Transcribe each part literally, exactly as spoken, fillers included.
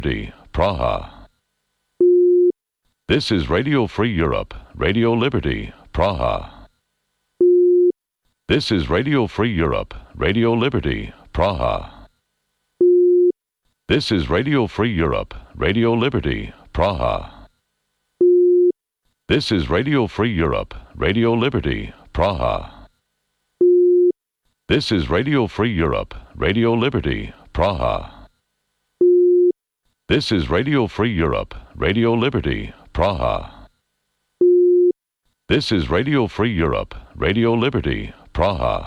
Praha. This is Radio Free Europe, Radio Liberty, Praha. This is Radio Free Europe, Radio Liberty, Praha. This is Radio Free Europe, Radio Liberty, Praha. This is Radio Free Europe, Radio Liberty, Praha. This is Radio Free Europe, Radio Liberty, Praha. This is Radio Free Europe, Radio Liberty, Praha. This is Radio Free Europe, Radio Liberty, Praha.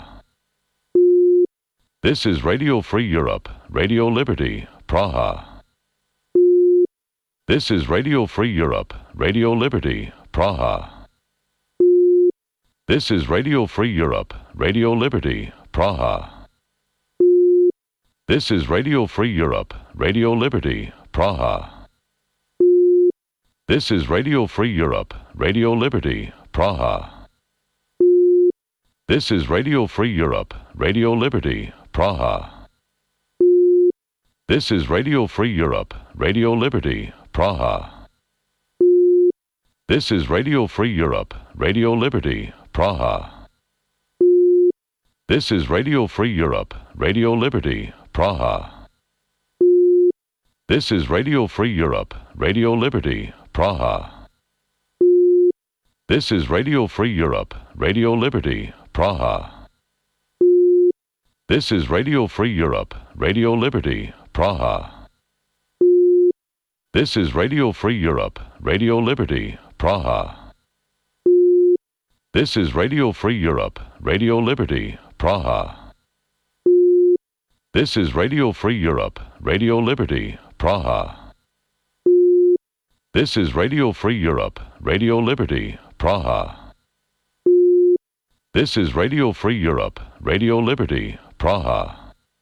This is Radio Free Europe, Radio Liberty, Praha. This is Radio Free Europe, Radio Liberty, Praha. This is Radio Free Europe, Radio Liberty, Praha. This is Radio Free Europe, Radio Liberty, Praha. This is Radio Free Europe, Radio Liberty, Praha. This is Radio Free Europe, Radio Liberty, Praha. This is Radio Free Europe, Radio Liberty, Praha. This is Radio Free Europe, Radio Liberty, Praha. This is Radio Free Europe, Radio Liberty, Praha. This is Radio Free Europe, Radio Liberty, Praha. This is Radio Free Europe, Radio Liberty, Praha. This is Radio Free Europe, Radio Liberty, Praha. This is Radio Free Europe, Radio Liberty, Praha. This is Radio Free Europe, Radio Liberty, Praha. This is Radio Free Europe, Radio Liberty, Praha. This is Radio Free Europe, Radio Liberty, Praha. This is Radio Free Europe, Radio Liberty, Praha.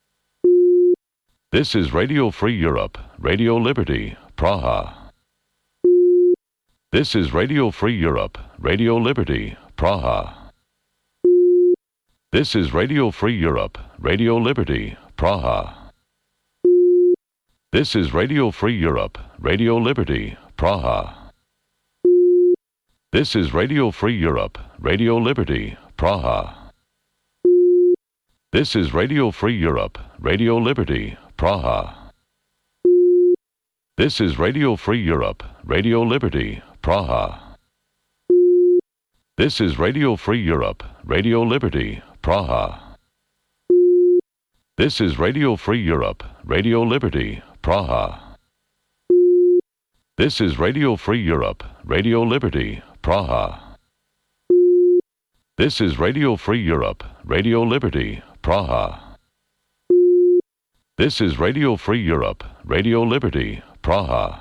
This is Radio Free Europe, Radio Liberty, Praha. This is Radio Free Europe, Radio Liberty, Praha. This is Radio Free Europe, Radio Liberty, Praha. This is Radio Free Europe, Radio Liberty, Praha. This is Radio Free Europe, Radio Liberty, Praha. This is Radio Free Europe, Radio Liberty, Praha. This is Radio Free Europe, Radio Liberty, Praha. This is Radio Free Europe, Radio Liberty, Praha. This is Radio Free Europe, Radio Liberty, Praha. This is Radio Free Europe, Radio Liberty, Praha. This is Radio Free Europe, Radio Liberty, Praha. This is Radio Free Europe, Radio Liberty, Praha.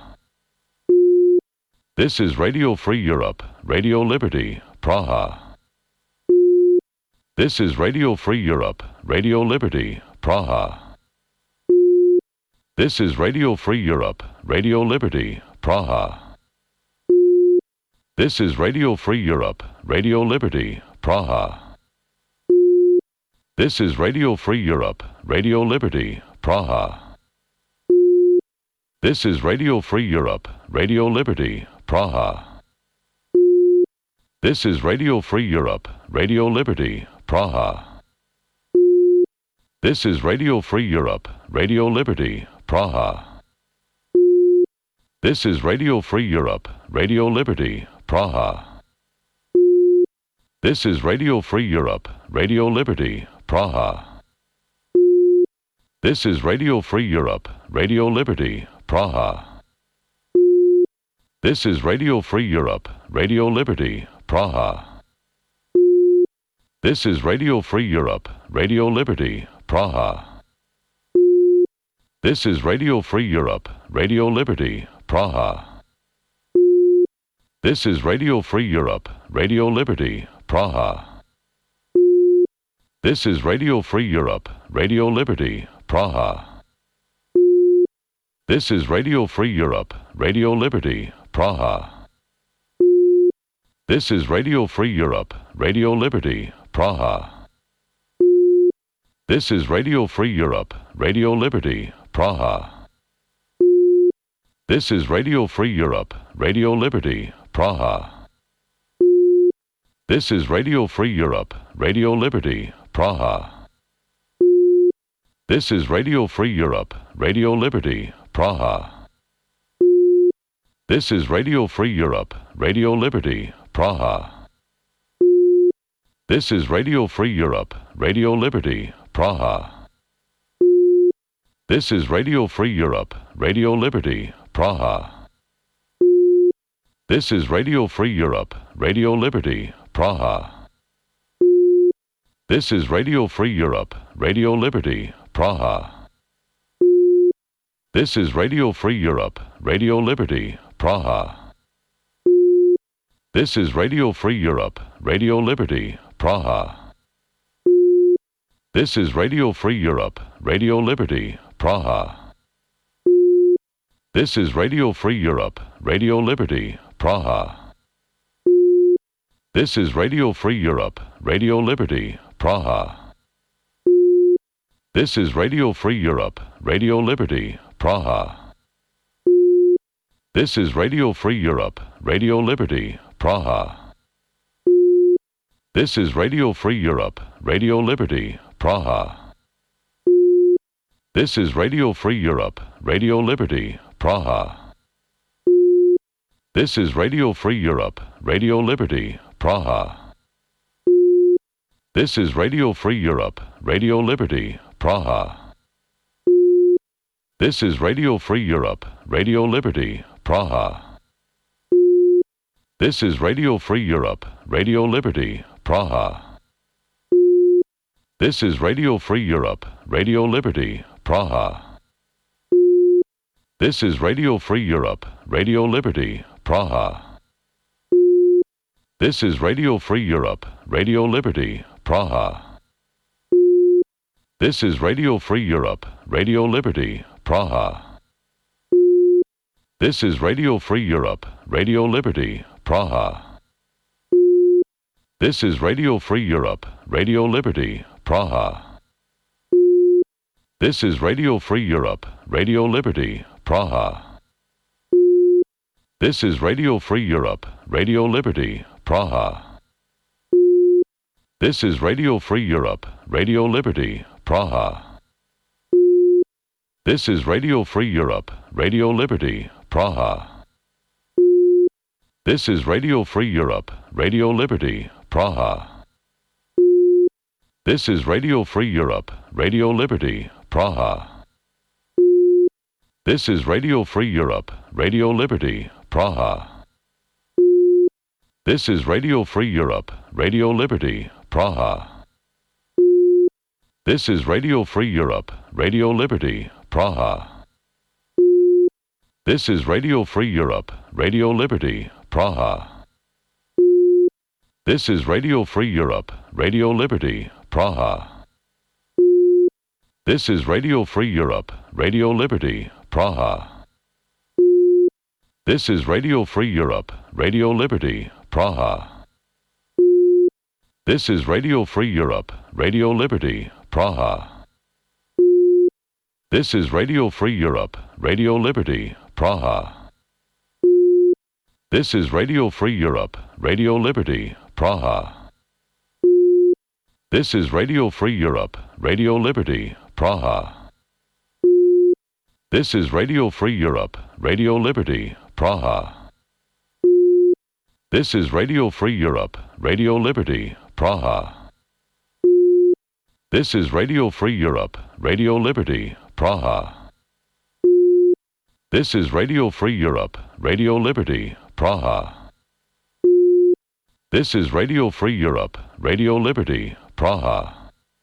This is Radio Free Europe, Radio Liberty, Praha. This is Radio Free Europe, Radio Liberty, Praha. This is Radio Free Europe, Radio Liberty, Praha. This is Radio Free Europe, Radio Liberty, Praha. This is Radio Free Europe, Radio Liberty, Praha. This is Radio Free Europe, Radio Liberty, Praha. This is Radio Free Europe, Radio Liberty, Praha. This is Radio Free Europe, Radio Liberty, Praha. This is Radio Free Europe, Radio Liberty, Praha. This is Radio Free Europe, Radio Liberty, Praha. This is Radio Free Europe, Radio Liberty, Praha. This is Radio Free Europe, Radio Liberty, Praha. This is Radio Free Europe, Radio Liberty, Praha. This is Radio Free Europe, Radio Liberty, Praha. This is Radio Free Europe, Radio Liberty, Praha. This is Radio Free Europe, Radio Liberty, Praha. This is Radio Free Europe, Radio Liberty, Praha. This is Radio Free Europe, Radio Liberty, Praha. This is Radio Free Europe, Radio Liberty, Praha. This is Radio Free Europe, Radio Liberty, Praha. This is Radio Free Europe, Radio Liberty, Praha. This is Radio Free Europe, Radio Liberty, Praha. This is Radio Free Europe, Radio Liberty, Praha. This is Radio Free Europe, Radio Liberty, Praha. This is Radio Free Europe, Radio Liberty, Praha. This is Radio Free Europe, Radio Liberty, Praha. This is Radio Free Europe, Radio Liberty, Praha. This is Radio Free Europe, Radio Liberty, Praha. This is Radio Free Europe, Radio Liberty, Praha. This is Radio Free Europe, Radio Liberty, Praha. This is Radio Free Europe, Radio Liberty, Praha. This is Radio Free Europe, Radio Liberty, Praha. This is Radio Free Europe, Radio Liberty, Praha. This is Radio Free Europe, Radio Liberty, Praha. This is Radio Free Europe, Radio Liberty, Praha. This is Radio Free Europe, Radio Liberty, Praha. This is Radio Free Europe, Radio Liberty, Praha. This is Radio Free Europe, Radio Liberty, Praha. This is Radio Free Europe, Radio Liberty, Praha. This is Radio Free Europe, Radio Liberty, Praha. This is Radio Free Europe, Radio Liberty, Praha. This is Radio Free Europe, Radio Liberty, Praha. This is Radio Free Europe, Radio Liberty, Praha. This is Radio Free Europe, Radio Liberty, Praha. This is Radio Free Europe, Radio Liberty, Praha. This is Radio Free Europe, Radio Liberty, Praha. This is Radio Free Europe, Radio Liberty, Praha. This is Radio Free Europe, Radio Liberty, Praha. This is Radio Free Europe, Radio Liberty, Praha. This is Radio Free Europe, Radio Liberty, Praha. This is Radio Free Europe, Radio Liberty, Praha. This is Radio Free Europe, Radio Liberty, Praha. This is Radio Free Europe, Radio Liberty, Praha. This is Radio Free Europe, Radio Liberty, Praha. This is Radio Free Europe, Radio Liberty, Praha. This is Radio Free Europe, Radio Liberty, Praha. This is Radio Free Europe, Radio Liberty, Praha. This is Radio Free Europe, Radio Liberty, Praha. This is Radio Free Europe, Radio Liberty, Praha. This is Radio Free Europe, Radio Liberty, Praha. This is Radio Free Europe, Radio Liberty, Praha. This is Radio Free Europe, Radio Liberty, Praha. This is Radio Free Europe, Radio Liberty, Praha. This is Radio Free Europe, Radio Liberty, Praha. This is Radio Free Europe, Radio Liberty, Praha. This is Radio Free Europe, Radio Liberty, Praha. This is Radio Free Europe, Radio Liberty, Praha. This is Radio Free Europe, Radio Liberty, Praha.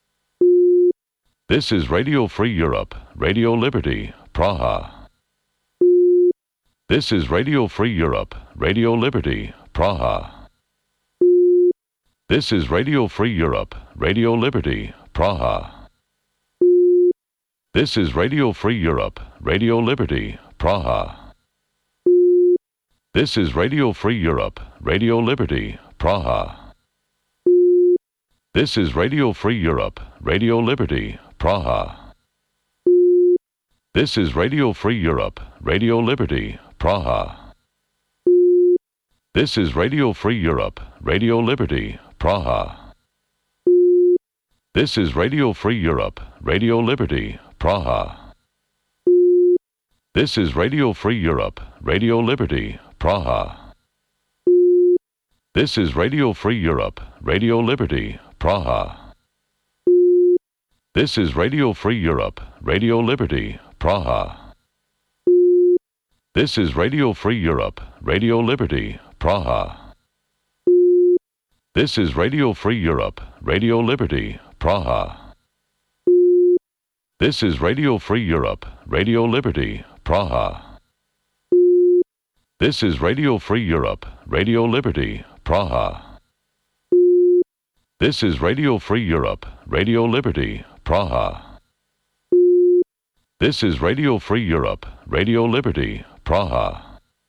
This is Radio Free Europe, Radio Liberty, Praha. This is Radio Free Europe, Radio Liberty, Praha. This is Radio Free Europe, Radio Liberty, Praha. This is Radio Free Europe, Radio Liberty, Praha. This is Radio Free Europe, Radio Liberty, Praha. This is Radio Free Europe, Radio Liberty, Praha. This is Radio Free Europe, Radio Liberty, Praha. This is Radio Free Europe, Radio Liberty, Praha. This is Radio Free Europe, Radio Liberty, Praha. This is Radio Free Europe, Radio Liberty, Praha. This is Radio Free Europe, Radio Liberty, Praha. This is Radio Free Europe, Radio Liberty, Praha. This is Radio Free Europe, Radio Liberty, Praha. This is Radio Free Europe, Radio Liberty, Praha. This is Radio Free Europe, Radio Liberty, Praha. This is Radio Free Europe, Radio Liberty, Praha. This is Radio Free Europe, Radio Liberty, Praha. This is Radio Free Europe, Radio Liberty, Praha.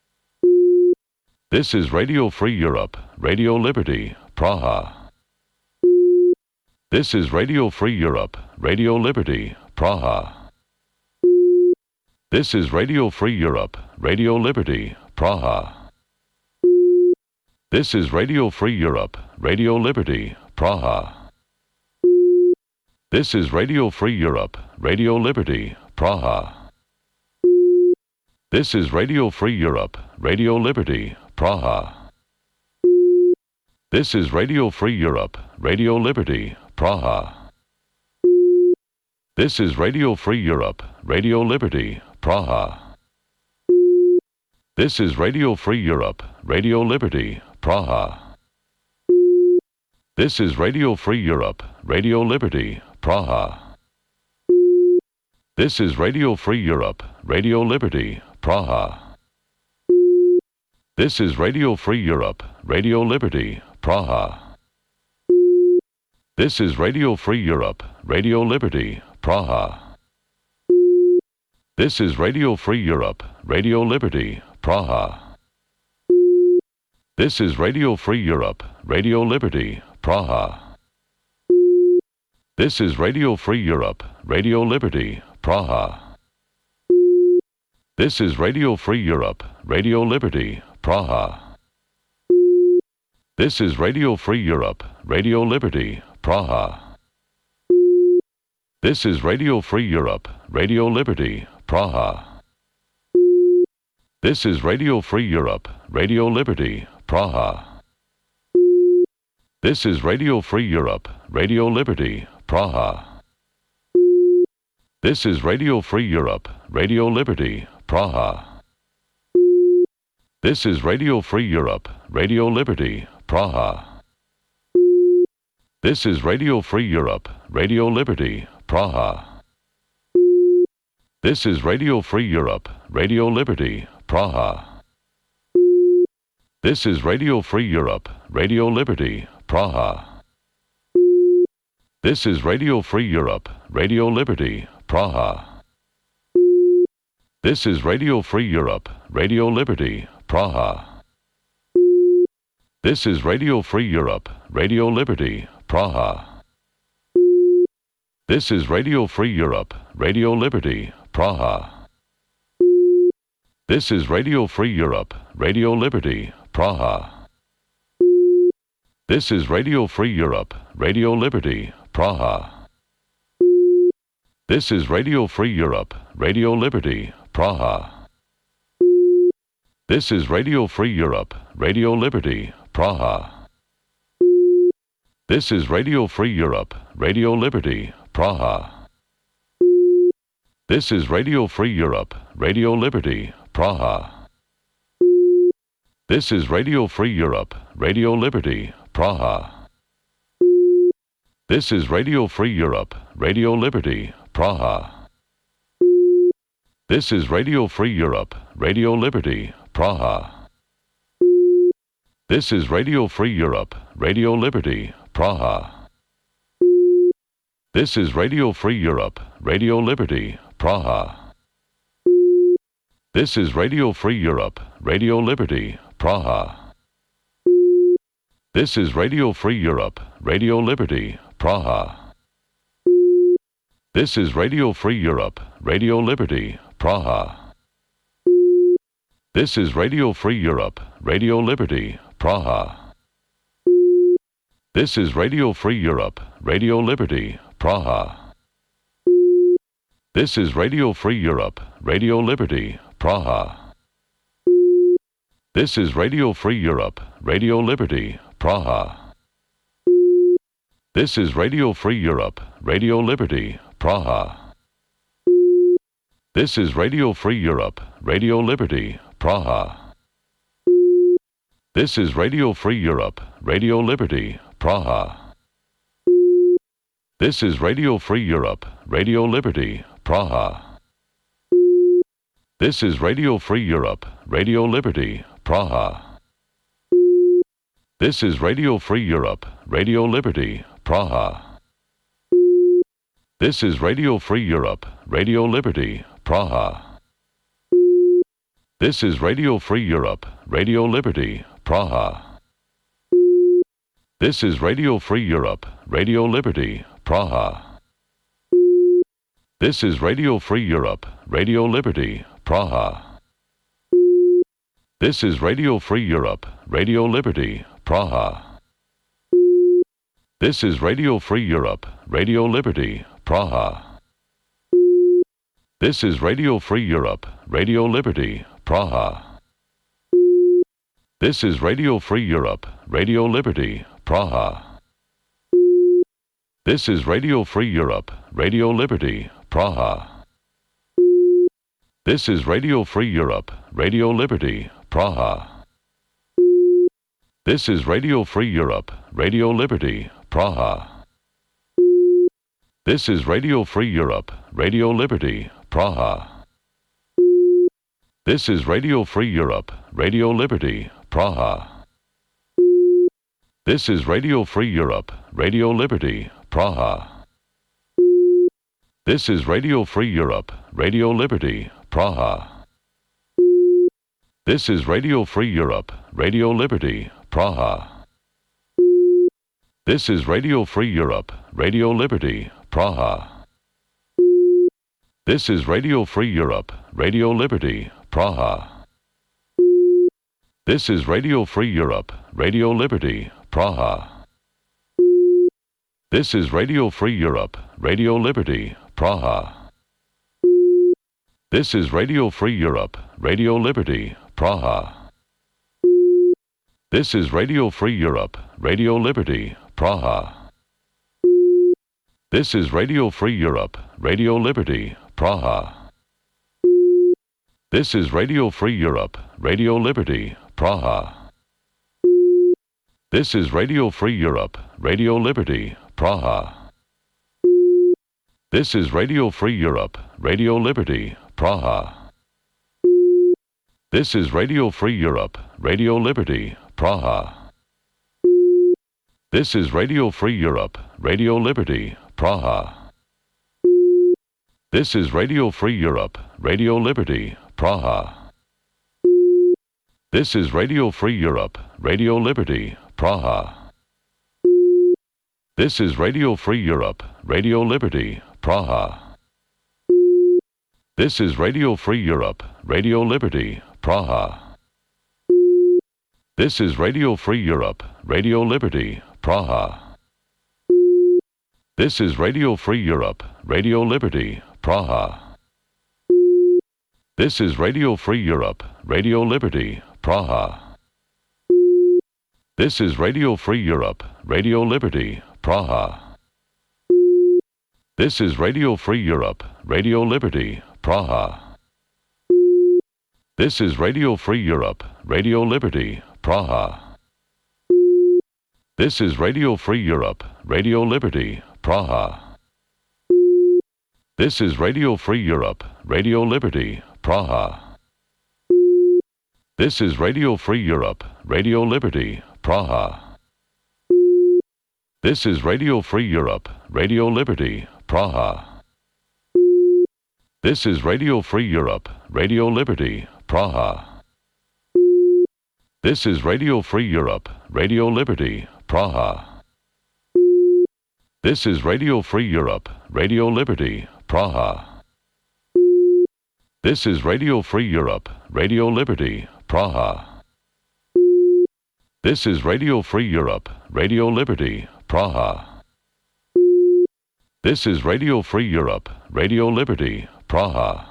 This is Radio Free Europe, Radio Liberty, Praha. This is Radio Free Europe, Radio Liberty, Praha. This is Radio Free Europe, Radio Liberty, Praha. This is Radio Free Europe, Radio Liberty, Praha. This is Radio Free Europe, Radio Liberty, Praha. This is Radio Free Europe, Radio Liberty, Praha. This is Radio Free Europe, Radio Liberty, Praha. This is Radio Free Europe, Radio Liberty, Praha. This is Radio Free Europe, Radio Liberty, Praha. This is Radio Free Europe, Radio Liberty, Praha. This is Radio Free Europe, Radio Liberty, Praha. This is Radio Free Europe, Radio Liberty, Praha. This is Radio Free Europe, Radio Liberty, Praha. This is Radio Free Europe, Radio Liberty, Praha. This is Radio Free Europe, Radio Liberty, Praha. This is Radio Free Europe, Radio Liberty, Praha. This is Radio Free Europe, Radio Liberty, Praha. This is Radio Free Europe, Radio Liberty, Praha. This is Radio Free Europe, Radio Liberty, Praha. This is Radio Free Europe, Radio Liberty, Praha. This is Radio Free Europe, Radio Liberty, Praha. This is Radio Free Europe, Radio Liberty, Praha. This is Radio Free Europe, Radio Liberty, Praha. This is Radio Free Europe, Radio Liberty, Praha. This is Radio Free Europe, Radio Liberty, Praha. This is Radio Free Europe, Radio Liberty, Praha. This is Radio Free Europe, Radio Liberty, Praha. This is Radio Free Europe, Radio Liberty, Praha. This is Radio Free Europe, Radio Liberty, Praha. This is Radio Free Europe, Radio Liberty, Praha. This is Radio Free Europe, Radio Liberty, Praha. This is Radio Free Europe, Radio Liberty, Praha. This is Radio Free Europe, Radio Liberty, Praha. This is Radio Free Europe, Radio Liberty, Praha. This is Radio Free Europe, Radio Liberty, Praha. This is Radio Free Europe, Radio Liberty, Praha. This is Radio Free Europe, Radio Liberty, Praha. This is Radio Free Europe, Radio Liberty, Praha. This is Radio Free Europe, Radio Liberty, Praha. This is Radio Free Europe, Radio Liberty, Praha. This is Radio Free Europe, Radio Liberty, Praha. This is Radio Free Europe, Radio Liberty, Praha. This is Radio Free Europe, Radio Liberty, Praha. This is Radio Free Europe, Radio Liberty, Praha. This is Radio Free Europe, Radio Liberty, Praha. This is Radio Free Europe, Radio Liberty, Praha. This is Radio Free Europe, Radio Liberty, Praha. This is Radio Free Europe, Radio Liberty, Praha. This is Radio Free Europe, Radio Liberty, Praha. This is Radio Free Europe, Radio Liberty, Praha. This is Radio Free Europe, Radio Liberty, Praha. This is Radio Free Europe, Radio Liberty, Praha. This is Radio Free Europe, Radio Liberty, Praha. This is Radio Free Europe, Radio Liberty, Praha. This is Radio Free Europe, Radio Liberty, Praha. This is Radio Free Europe, Radio Liberty, Praha. This is Radio Free Europe, Radio Liberty, Praha. This is Radio Free Europe, Radio Liberty, Praha. This is Radio Free Europe, Radio Liberty, Praha. This is Radio Free Europe, Radio Liberty, Praha. This is Radio Free Europe, Radio Liberty, Praha. This is Radio Free Europe, Radio Liberty, Praha. This is Radio Free Europe, Radio Liberty, Praha. This is Radio Free Europe, Radio Liberty, Praha. This is Radio Free Europe, Radio Liberty, Praha. This is Radio Free Europe, Radio Liberty, Praha. This is Radio Free Europe, Radio Liberty, Praha. This is Radio Free Europe, Radio Liberty, Praha. This is Radio Free Europe, Radio Liberty, Praha. This is Radio Free Europe, Radio Liberty, Praha. This is Radio Free Europe, Radio Liberty, Praha. This is Radio Free Europe, Radio Liberty, Praha. This is Radio Free Europe, Radio Liberty, Praha. This is Radio Free Europe, Radio Liberty, Praha. This is Radio Free Europe, Radio Liberty, Praha. This is Radio Free Europe, Radio Liberty, Praha. This is Radio Free Europe, Radio Liberty, Praha. This is Radio Free Europe, Radio Liberty, Praha. This is Radio Free Europe, Radio Liberty, Praha. This is Radio Free Europe, Radio Liberty, Praha. This is Radio Free Europe, Radio Liberty, Praha. This is Radio Free Europe, Radio Liberty, Praha. This is Radio Free Europe, Radio Liberty, Praha. This is Radio Free Europe, Radio Liberty, Praha. This is Radio Free Europe, Radio Liberty, Praha. This is Radio Free Europe, Radio Liberty, Praha. This is Radio Free Europe, Radio Liberty, Praha. This is Radio Free Europe, Radio Liberty, Praha. This is Radio Free Europe, Radio Liberty, Praha. This is Radio Free Europe, Radio Liberty, Praha. This is Radio Free Europe, Radio Liberty, Praha. This is Radio Free Europe, Radio Liberty, Praha. This is Radio Free Europe, Radio Liberty, Praha. This is Radio Free Europe, Radio Liberty, Praha. This is Radio Free Europe, Radio Liberty, Praha. This is Radio Free Europe, Radio Liberty, Praha. This is Radio Free Europe, Radio Liberty, Praha. This is Radio Free Europe, Radio Liberty, Praha. This is Radio Free Europe, Radio Liberty, Praha. This is Radio Free Europe, Radio Liberty, Praha. This is Radio Free Europe, Radio Liberty, Praha. This is Radio Free Europe, Radio Liberty, Praha.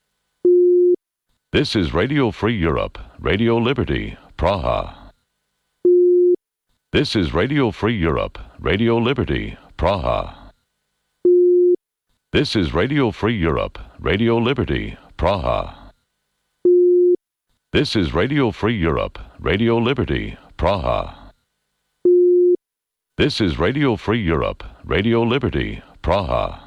This is Radio Free Europe, Radio Liberty, Praha. This is Radio Free Europe, Radio Liberty, Praha. This is Radio Free Europe, Radio Liberty, Praha. This is Radio Free Europe, Radio Liberty, Praha. This is Radio Free Europe, Radio Liberty, Praha.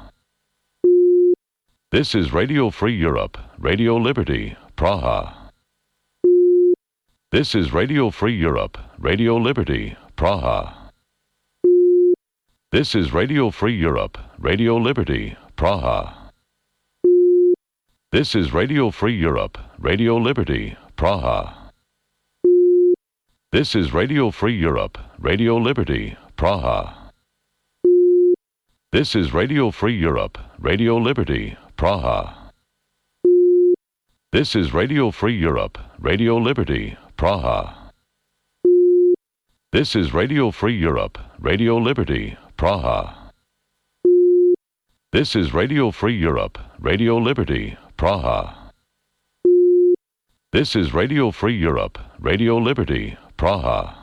This is Radio Free Europe, Radio Liberty, Praha. This is Radio Free Europe, Radio Liberty, Praha. This is Radio Free Europe, Radio Liberty, Praha. This is Radio Free Europe, Radio Liberty, Praha. This is Radio Free Europe, Radio Liberty, Praha. This is Radio Free Europe, Radio Liberty, Praha. This is Radio Free Europe, Radio Liberty, Praha. This is Radio Free Europe, Radio Liberty, Praha. This is Radio Free Europe, Radio Liberty, Praha. This is Radio Free Europe, Radio Liberty, Praha.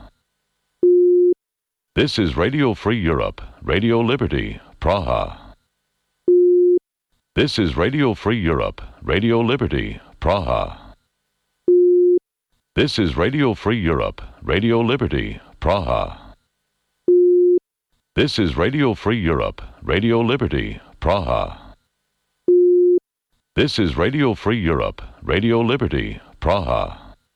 This is Radio Free Europe, Radio Liberty, Praha. This is Radio Free Europe, Radio Liberty, Praha. This is Radio Free Europe, Radio Liberty, Praha. This is Radio Free Europe, Radio Liberty, Praha. This is Radio Free Europe, Radio Liberty, Praha.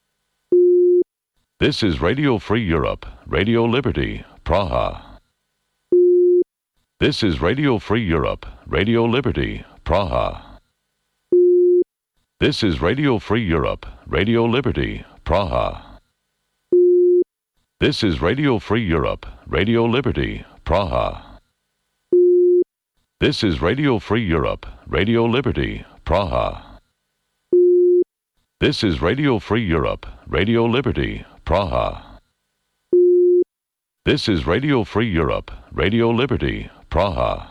This is Radio Free Europe, Radio Liberty, Praha. This is Radio Free Europe, Radio Liberty, Praha. This is Radio Free Europe, Radio Liberty, Praha. This is Radio Free Europe, Radio Liberty, Praha. This is Radio Free Europe, Radio Liberty, Praha. This is Radio Free Europe, Radio Liberty, Praha. This is Radio Free Europe, Radio Liberty, Praha.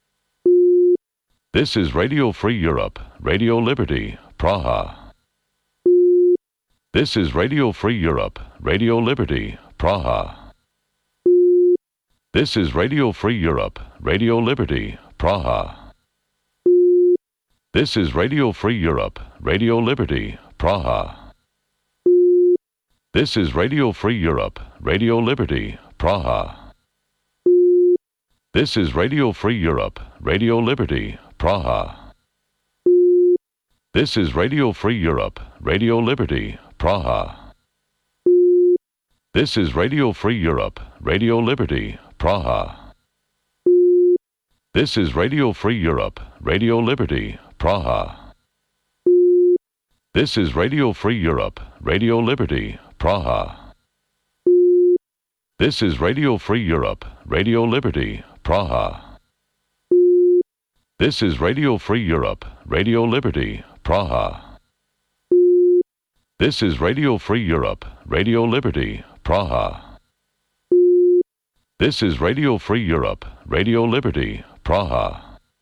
This is Radio Free Europe, Radio Liberty, Praha. This is Radio Free Europe, Radio Liberty, Praha. This is Radio Free Europe, Radio Liberty, Praha. This is Radio Free Europe, Radio Liberty, Praha. This is Radio Free Europe, Radio Liberty, Praha. This is Radio Free Europe, Radio Liberty, Praha. This is Radio Free Europe, Radio Liberty, Praha. This is Radio Free Europe, Radio Liberty, Praha. This is Radio Free Europe, Radio Liberty, Praha. This is Radio Free Europe, Radio Liberty, Praha. This is Radio Free Europe, Radio Liberty, Praha. This is Radio Free Europe, Radio Liberty, Praha. This is Radio Free Europe, Radio Liberty, Praha. This is Radio Free Europe, Radio Liberty, Praha.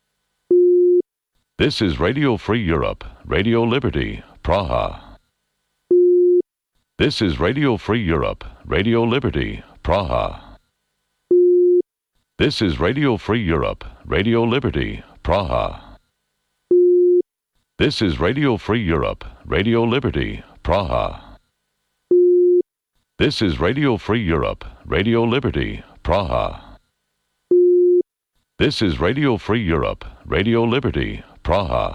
This is Radio Free Europe, Radio Liberty, Praha. This is Radio Free Europe, Radio Liberty, Praha. This is Radio Free Europe, Radio Liberty, Praha. This is Radio Free Europe, Radio Liberty, Praha. This is Radio Free Europe, Radio Liberty, Praha. This is Radio Free Europe, Radio Liberty, Praha.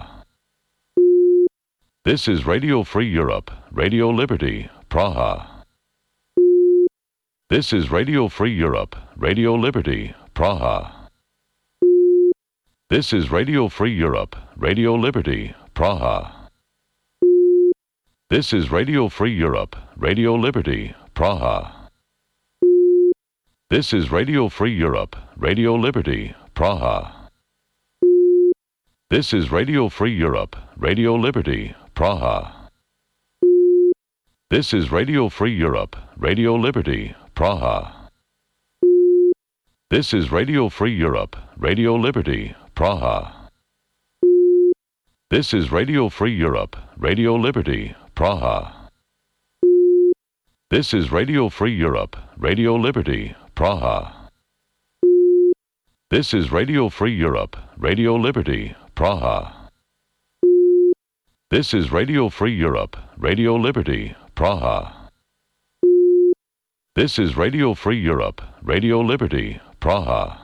This is Radio Free Europe, Radio Liberty, Praha. This is Radio Free Europe, Radio Liberty, Praha. This is Radio Free Europe, Radio Liberty, Praha. This is Radio Free Europe, Radio Liberty, Praha. This is Radio Free Europe, Radio Liberty, Praha. This is Radio Free Europe, Radio Liberty, Praha. This is Radio Free Europe, Radio Liberty, Praha. This is Radio Free Europe, Radio Liberty, Praha. This is Radio Free Europe, Radio Liberty, Praha. This is Radio Free Europe, Radio Liberty, Praha. This is Radio Free Europe, Radio Liberty, Praha. This is Radio Free Europe, Radio Liberty, Praha. This is Radio Free Europe, Radio Liberty, Praha.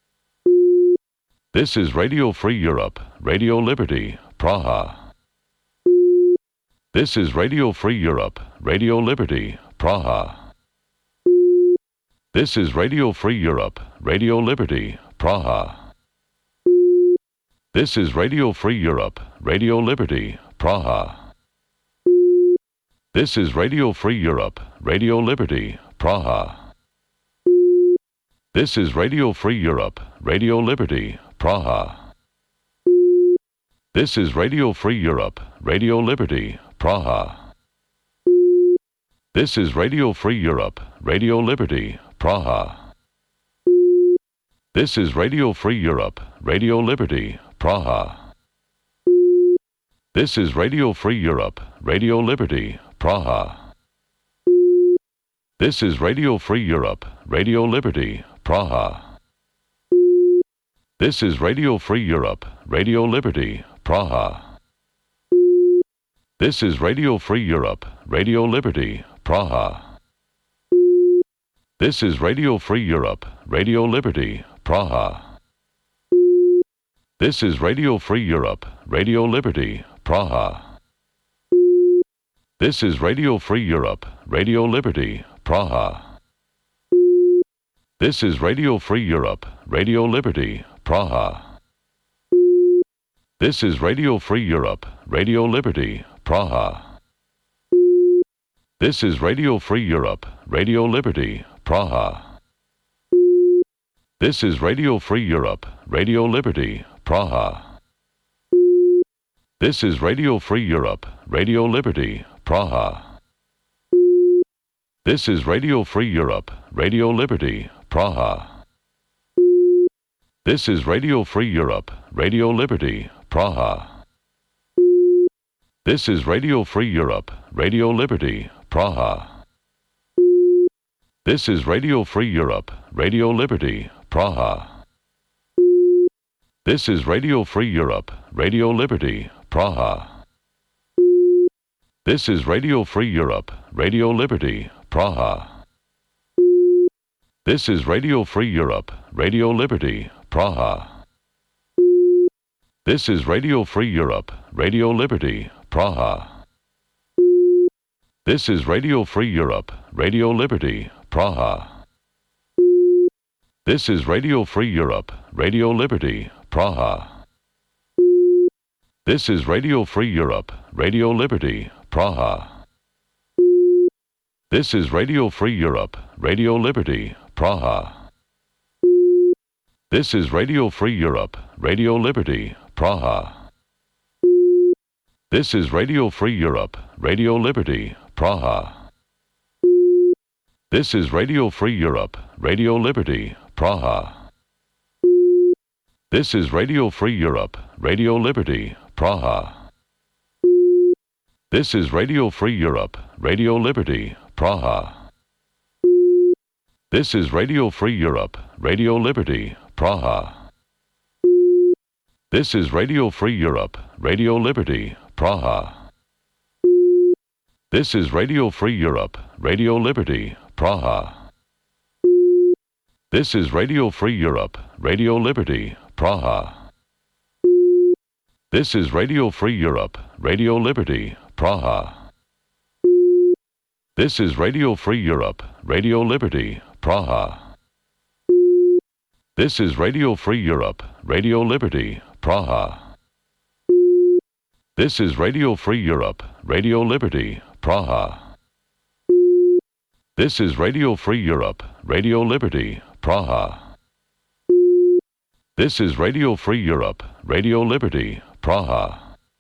This is Radio Free Europe, Radio Liberty, Praha. This is Radio Free Europe, Radio Liberty, Praha. This is Radio Free Europe, Radio Liberty, Praha. This is Radio Free Europe, Radio Liberty, Praha. This is Radio Free Europe, Radio Liberty, Praha. This is Radio Free Europe, Radio Liberty, Praha. This is Radio Free Europe, Radio Liberty, Praha. This is Radio Free Europe, Radio Liberty, Praha. This is Radio Free Europe, Radio Liberty, Praha. This is Radio Free Europe, Radio Liberty, Praha. This is Radio Free Europe, Radio Liberty, Praha. This is Radio Free Europe, Radio Liberty, Praha. This is Radio Free Europe, Radio Liberty, Praha. This is Radio Free Europe, Radio Liberty, Praha. This is Radio Free Europe, Radio Liberty, Praha. This is Radio Free Europe, Radio Liberty, Praha. This is Radio Free Europe, Radio Liberty, Praha. This is Radio Free Europe, Radio Liberty, Praha. This is Radio Free Europe, Radio Liberty, Praha. This is Radio Free Europe, Radio Liberty, Praha. This is Radio Free Europe, Radio Liberty, Praha. This is Radio Free Europe, Radio Liberty, Praha. This is Radio Free Europe, Radio Liberty, Praha. This is Radio Free Europe, Radio Liberty, Praha. This is Radio Free Europe, Radio Liberty, Praha. This is Radio Free Europe, Radio Liberty, Praha. This is Radio Free Europe, Radio Liberty, Praha. This is Radio Free Europe, Radio Liberty, Praha. This is Radio Free Europe, Radio Liberty, Praha. This is Radio Free Europe, Radio Liberty, Praha. This is Radio Free Europe, Radio Liberty, Praha. This is Radio Free Europe, Radio Liberty, Praha. This is Radio Free Europe, Radio Liberty, Praha. This is Radio Free Europe, Radio Liberty, Praha. This is Radio Free Europe, Radio Liberty, Praha. This is Radio Free Europe, Radio Liberty, Praha. This is Radio Free Europe, Radio Liberty, Praha. This is Radio Free Europe, Radio Liberty, Praha. This is Radio Free Europe, Radio Liberty, Praha. This is Radio Free Europe, Radio Liberty, Praha. This is Radio Free Europe, Radio Liberty, Praha. This is Radio Free Europe, Radio Liberty, Praha. This is Radio Free Europe, Radio Liberty, Praha. This is Radio Free Europe, Radio Liberty, Praha. This is Radio Free Europe, Radio Liberty, Praha. This is Radio Free Europe, Radio Liberty, Praha. This is Radio Free Europe, Radio Liberty, Praha. This is Radio Free Europe, Radio Liberty, Praha.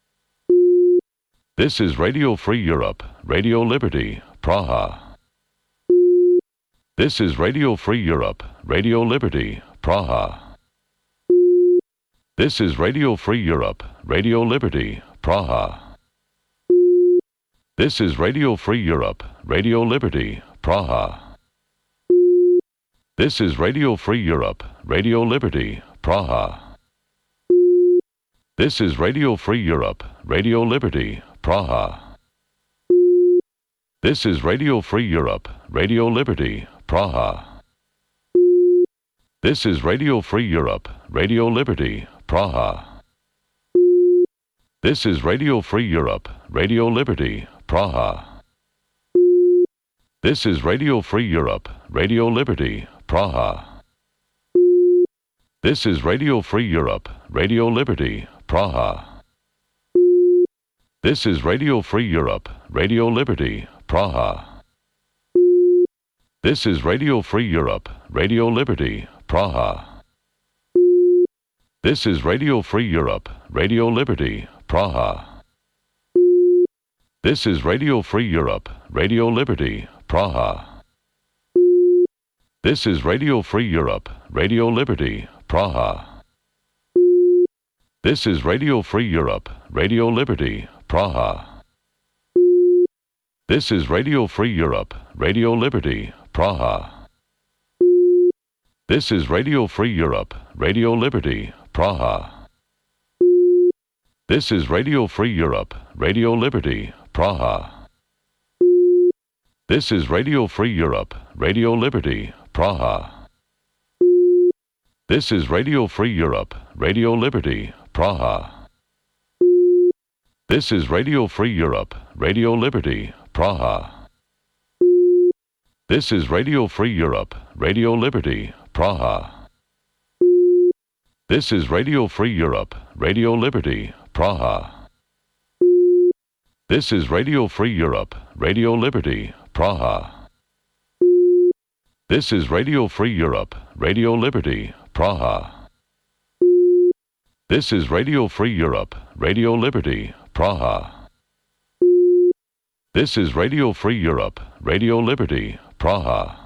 This is Radio Free Europe, Radio Liberty, Praha. This is Radio Free Europe, Radio Liberty, Praha. This is Radio Free Europe, Radio Liberty, Praha. This is Radio Free Europe, Radio Liberty, Praha. This is Radio Free Europe, Radio Liberty, Praha. This is Radio Free Europe, Radio Liberty, Praha. This is Radio Free Europe, Radio Liberty, Praha. This is Radio Free Europe, Radio Liberty, Praha. This is Radio Free Europe, Radio Liberty, Praha. This is Radio Free Europe, Radio Liberty, Praha. This is Radio Free Europe, Radio Liberty, Praha. This is Radio Free Europe, Radio Liberty, Praha. This is Radio Free Europe, Radio Liberty, Praha. This is Radio Free Europe, Radio Liberty, Praha. This is Radio Free Europe, Radio Liberty, Praha. This is Radio Free Europe, Radio Liberty, Praha. This is Radio Free Europe, Radio Liberty, Praha. This is Radio Free Europe, Radio Liberty, Praha. This is Radio Free Europe, Radio Liberty, Praha. This is Radio Free Europe, Radio Liberty, Praha. This is Radio Free Europe, Radio Liberty, Praha. This is Radio Free Europe, Radio Liberty, Praha. This is Radio Free Europe, Radio Liberty, Praha. This is Radio Free Europe, Radio Liberty, Praha. This is Radio Free Europe, Radio Liberty, Praha. This is Radio Free Europe, Radio Liberty, Praha. This is Radio Free Europe, Radio Liberty, Praha. This is Radio Free Europe, Radio Liberty, Praha. This is Radio Free Europe, Radio Liberty, Praha.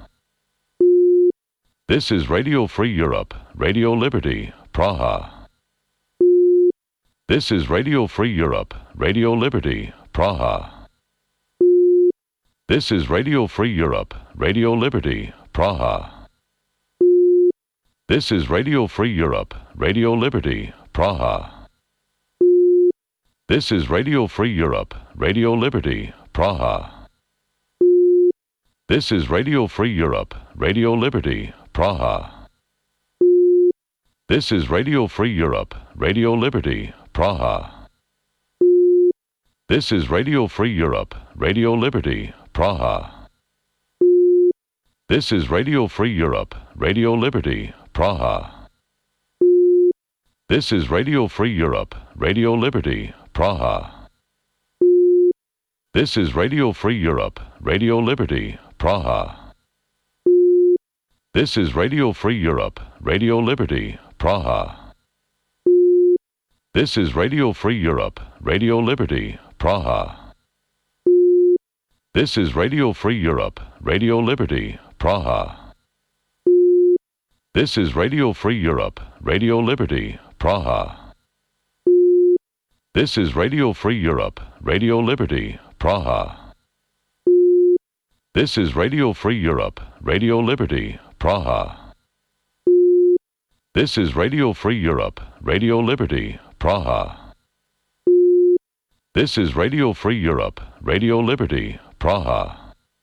This is Radio Free Europe, Radio Liberty, Praha. This is Radio Free Europe, Radio Liberty, Praha. This is Radio Free Europe, Radio Liberty, Praha. This is Radio Free Europe, Radio Liberty, Praha. This is Radio Free Europe, Radio Liberty, Praha. This is Radio Free Europe, Radio Liberty, Praha. This is Radio Free Europe, Radio Liberty, Praha. This is Radio Free Europe, Radio Liberty, Praha. This is Radio Free Europe, Radio Liberty, Praha. This is Radio Free Europe, Radio Liberty, Praha. This is Radio Free Europe, Radio Liberty, Praha. This is Radio Free Europe, Radio Liberty, Praha. This is Radio Free Europe, Radio Liberty, Praha. This is Radio Free Europe, Radio Liberty, Praha. This is Radio Free Europe, Radio Liberty, Praha. This is Radio Free Europe, Radio Liberty, Praha. This is Radio Free Europe, Radio Liberty, Praha. This is Radio Free Europe, Radio Liberty, Praha. This is Radio Free Europe, Radio Liberty, Praha.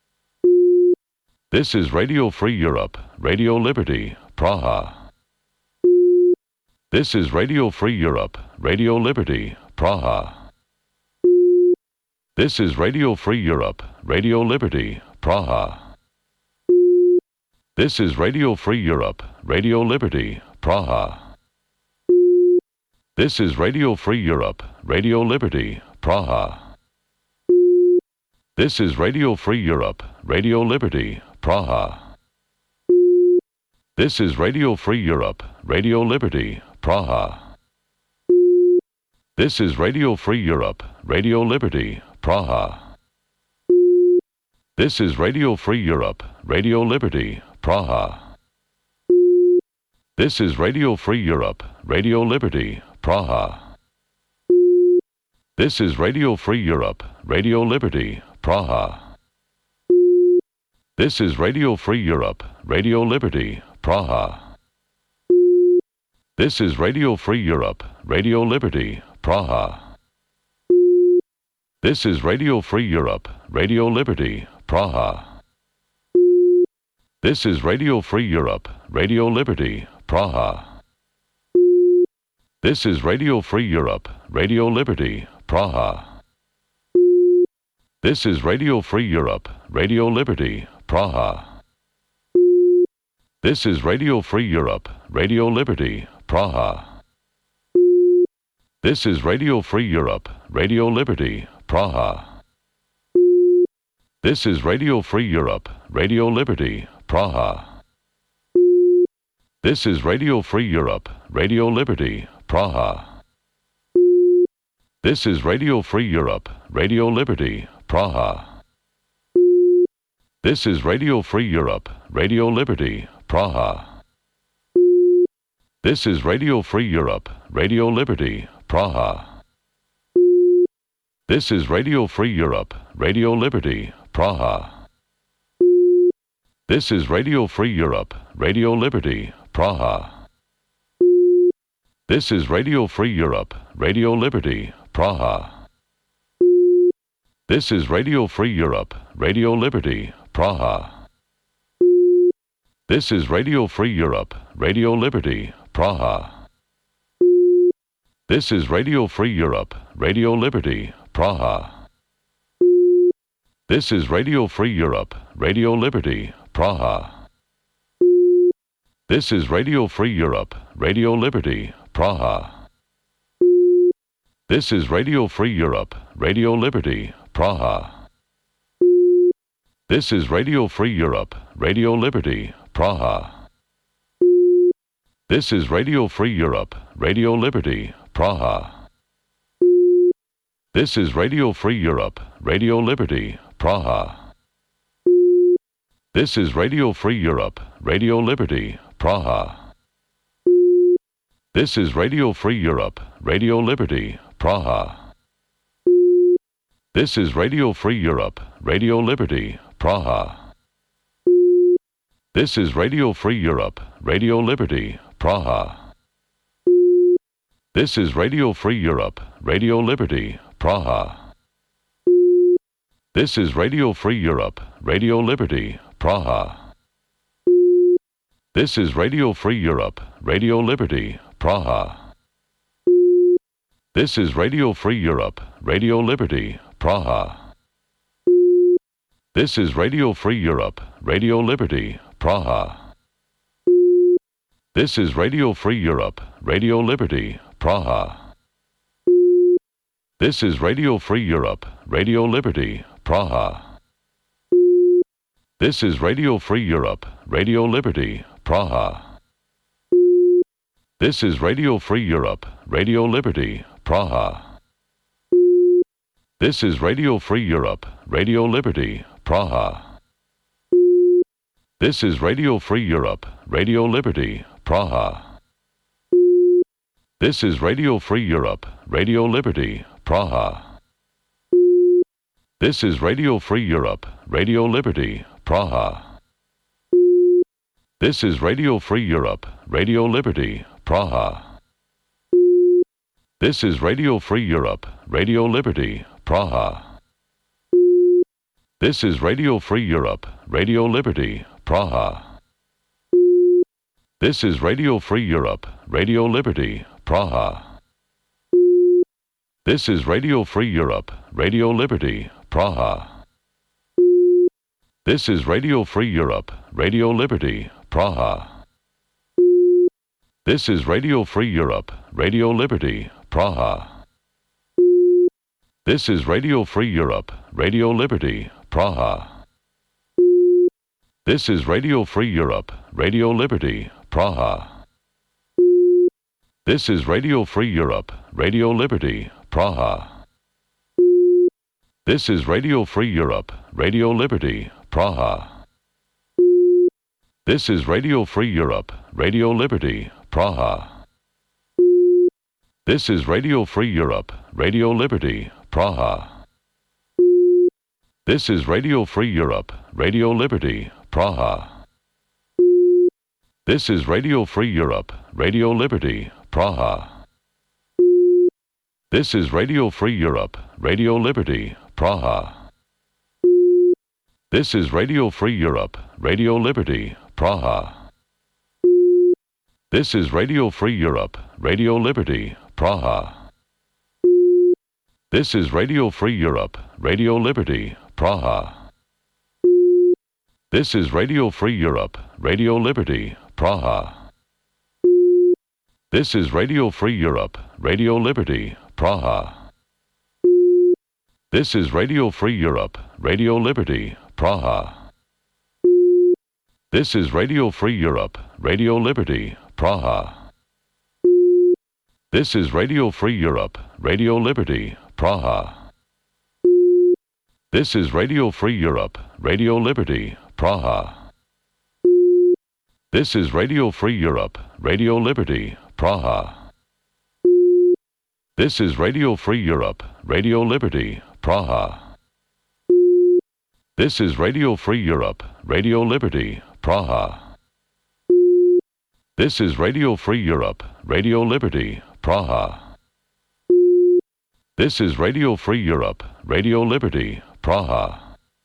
This is Radio Free Europe, Radio Liberty, Praha. This is Radio Free Europe, Radio Liberty, Praha. This is Radio Free Europe, Radio Liberty, Praha. This is Radio Free Europe, Radio Liberty, Praha. This is Radio Free Europe, Radio Liberty, Praha. This is Radio Free Europe, Radio Liberty, Praha. This is Radio Free Europe, Radio Liberty, Praha. This is Radio Free Europe, Radio Liberty, Praha. This is Radio Free Europe, Radio Liberty, Praha. This is Radio Free Europe, Radio Liberty, Praha. This is Radio Free Europe, Radio Liberty, Praha. This is Radio Free Europe, Radio Liberty, Praha. This is Radio Free Europe, Radio Liberty, Praha. This is Radio Free Europe, Radio Liberty, Praha. This is Radio Free Europe, Radio Liberty, Praha. This is Radio Free Europe, Radio Liberty, Praha. This is Radio Free Europe, Radio Liberty, Praha. This is Radio Free Europe, Radio Liberty, Praha. This is Radio Free Europe, Radio Liberty, Praha. This is Radio Free Europe, Radio Liberty, Praha. This is Radio Free Europe, Radio Liberty, Praha. This is Radio Free Europe, Radio Liberty, Praha. This is Radio Free Europe, Radio Liberty, Praha. This is Radio Free Europe, Radio Liberty, Praha. This is Radio Free Europe, Radio Liberty, Praha. This is Radio Free Europe, Radio Liberty, Praha. This is Radio Free Europe, Radio Liberty, Praha. This is Radio Free Europe, Radio Liberty, Praha. This is Radio Free Europe, Radio Liberty, Praha. This is Radio Free Europe, Radio Liberty, Praha. This is Radio Free Europe, Radio Liberty, Praha. This is Radio Free Europe, Radio Liberty, Praha. This is Radio Free Europe, Radio Liberty, Praha. This is Radio Free Europe, Radio Liberty, Praha. This is Radio Free Europe, Radio Liberty, Praha. This is Radio Free Europe, Radio Liberty, Praha. This is Radio Free Europe, Radio Liberty, Praha. This is Radio Free Europe, Radio Liberty, Praha. This is Radio Free Europe, Radio Liberty, Praha. This is Radio Free Europe, Radio Liberty, Praha. This is Radio Free Europe, Radio Liberty, Praha. This is Radio Free Europe, Radio Liberty, Praha. This is Radio Free Europe, Radio Liberty, Praha. This is Radio Free Europe, Radio Liberty, Praha. This is Radio Free Europe, Radio Liberty, Praha. This is Radio Free Europe, Radio Liberty, Praha. This is Radio Free Europe, Radio Liberty, Praha. This is Radio Free Europe, Radio Liberty, Praha. This is Radio Free Europe, Radio Liberty, Praha. This is Radio Free Europe, Radio Liberty, Praha. This is Radio Free Europe, Radio Liberty, Praha. This is Radio Free Europe, Radio Liberty, Praha. This is Radio Free Europe, Radio Liberty, Praha. This is Radio Free Europe, Radio Liberty, Praha. This is Radio Free Europe, Radio Liberty, Praha. This is Radio Free Europe, Radio Liberty, Praha. This is Radio Free Europe, Radio Liberty, Praha. This is Radio Free Europe, Radio Liberty, Praha. This is Radio Free Europe, Radio Liberty, Praha. This is Radio Free Europe, Radio Liberty, Praha. This is Radio Free Europe, Radio Liberty, Praha. This is Radio Free Europe, Radio Liberty, Praha. This is Radio Free Europe, Radio Liberty, Praha. This is Radio Free Europe, Radio Liberty, Praha. This is Radio Free Europe, Radio Liberty, Praha. This is Radio Free Europe, Radio Liberty, Praha. This is Radio Free Europe, Radio Liberty, Praha. This is Radio Free Europe, Radio Liberty, Praha. This is Radio Free Europe, Radio Liberty, Praha. This is Radio Free Europe, Radio Liberty, Praha. This is Radio Free Europe, Radio Liberty, Praha. This is Radio Free Europe, Radio Liberty, Praha. This is Radio Free Europe, Radio Liberty, Praha. This is Radio Free Europe, Radio Liberty, Praha. This is Radio Free Europe, Radio Liberty, Praha. This is Radio Free Europe, Radio Liberty, Praha. This is Radio Free Europe, Radio Liberty, Praha. This is Radio Free Europe, Radio Liberty, Praha. This is Radio Free Europe, Radio Liberty, Praha. This is Radio Free Europe, Radio Liberty, Praha. This is Radio Free Europe, Radio Liberty, Praha. This is Radio Free Europe, Radio Liberty, Praha. This is Radio Free Europe, Radio Liberty, Praha.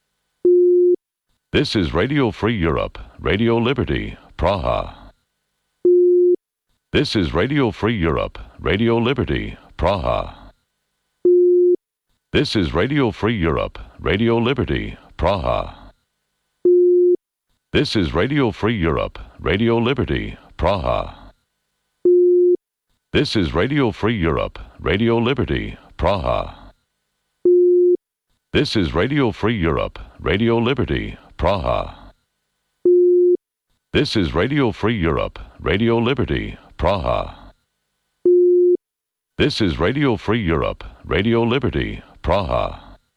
This is Radio Free Europe, Radio Liberty, Praha. This is Radio Free Europe, Radio Liberty, Praha. This is Radio Free Europe, Radio Liberty, Praha. This is Radio Free Europe, Radio Liberty, Praha. This is Radio Free Europe, Radio Liberty, Praha. This is Radio Free Europe, Radio Liberty, Praha. This is Radio Free Europe, Radio Liberty, Praha. This is Radio Free Europe, Radio Liberty, Praha.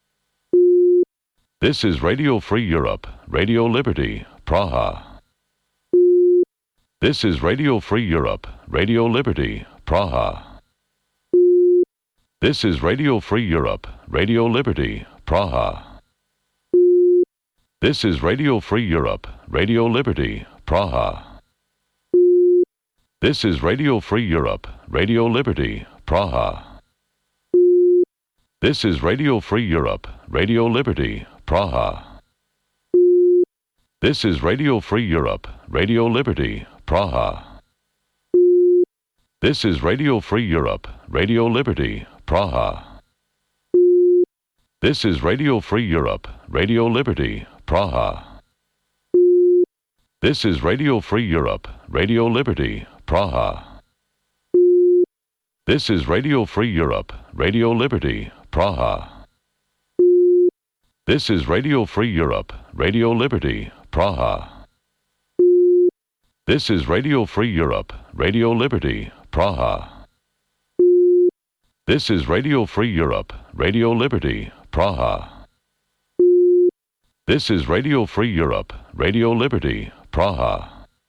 This is Radio Free Europe, Radio Liberty, Praha. This is Radio Free Europe, Radio Liberty, Praha. This is Radio Free Europe, Radio Liberty, Praha. This is Radio Free Europe, Radio Liberty, Praha. This is Radio Free Europe, Radio Liberty, Praha. This is Radio Free Europe, Radio Liberty, Praha. This is Radio Free Europe, Radio Liberty, Praha. This is Radio Free Europe, Radio Liberty, Praha. This is Radio Free Europe, Radio Liberty, Praha. This is Radio Free Europe, Radio Liberty, Praha. This is Radio Free Europe, Radio Liberty, Praha. This is Radio Free Europe, Radio Liberty, Praha. This is Radio Free Europe, Radio Liberty, Praha. This is Radio Free Europe, Radio Liberty, Praha. This is Radio Free Europe, Radio Liberty, Praha.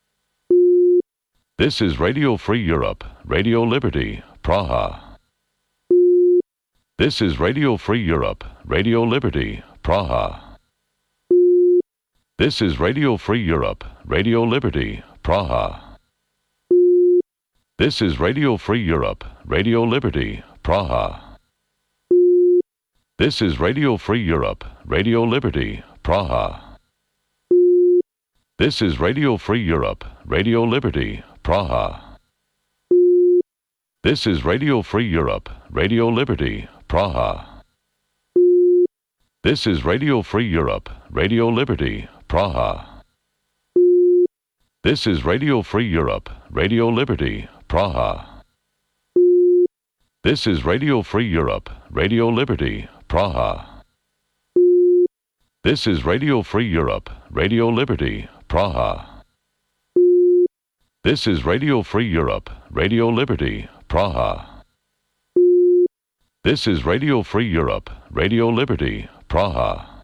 This is Radio Free Europe, Radio Liberty, Praha. This is Radio Free Europe, Radio Liberty, Praha. This is Radio Free Europe, Radio Liberty, Praha. This is Radio Free Europe, Radio Liberty, Praha. This is Radio Free Europe, Radio Liberty, Praha. This is Radio Free Europe, Radio Liberty, Praha. This is Radio Free Europe, Radio Liberty, Praha. This is Radio Free Europe, Radio Liberty, Praha. This is Radio Free Europe, Radio Liberty, Praha. This is Radio Free Europe, Radio Liberty, Praha. This is Radio Free Europe, Radio Liberty, Praha. This is Radio Free Europe, Radio Liberty, Praha. This is Radio Free Europe, Radio Liberty, Praha.